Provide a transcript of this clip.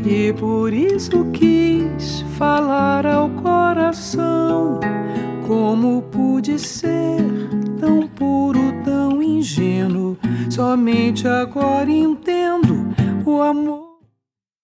E por isso quis falar ao coração. Como pude ser tão puro, tão ingênuo? Somente agora entendo o amor